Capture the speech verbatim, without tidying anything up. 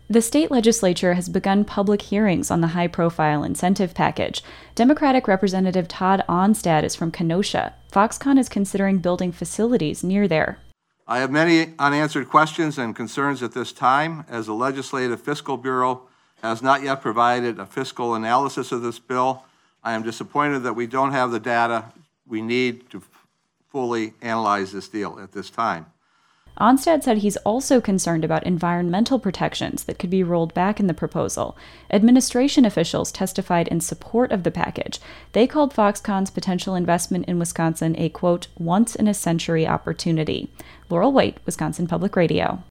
The state legislature has begun public hearings on the high-profile incentive package. Democratic Representative Todd Onstad is from Kenosha. Foxconn is considering building facilities near there. I have many unanswered questions and concerns at this time, as the Legislative Fiscal Bureau has not yet provided a fiscal analysis of this bill. I am disappointed that we don't have the data we need to fully analyze this deal at this time. Onstad said he's also concerned about environmental protections that could be rolled back in the proposal. Administration officials testified in support of the package. They called Foxconn's potential investment in Wisconsin a, quote, once-in-a-century opportunity. Laurel White, Wisconsin Public Radio.